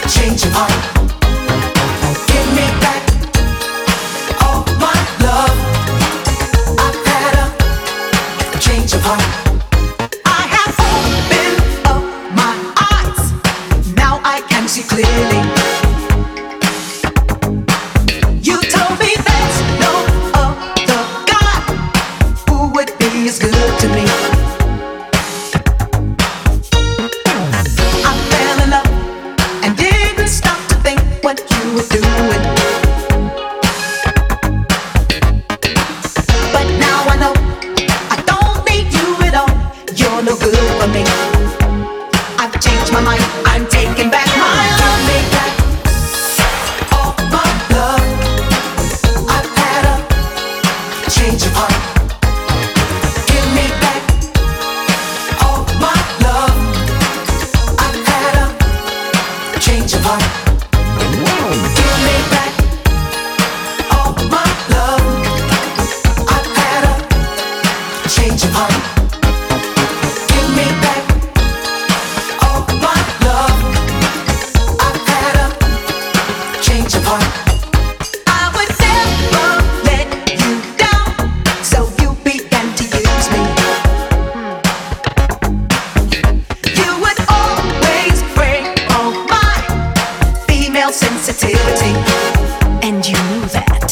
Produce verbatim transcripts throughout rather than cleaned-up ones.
change of heart. Give me back all my love. I've had a change of heart. I have opened up my eyes. Now I can see clearly. You told me there's no other God who would be as good to me. I fell in love and didn't stop to think what you were doing. But now I know I don't need you at all. You're no good for me. I've changed my mind. I'm taking back my love. Take back all my love. I've had a change of heart. Give me back all my love. I've had a change of heart. Give me back all my love. I've had a change of heart. Give me back all my love. I've had a change of heart. I would never let you down, so you began to use me. You would always break all my female sensitivity, and you knew that.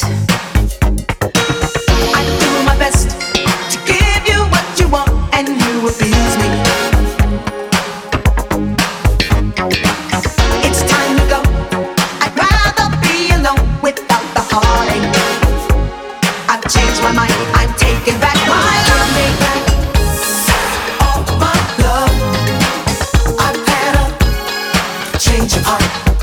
I do my best to give you what you want, and you abuse me. It's time to go. I'd rather be alone without the heartache. I've changed my mind. I'm taking back my love. Take back all my love. I've had a change of heart.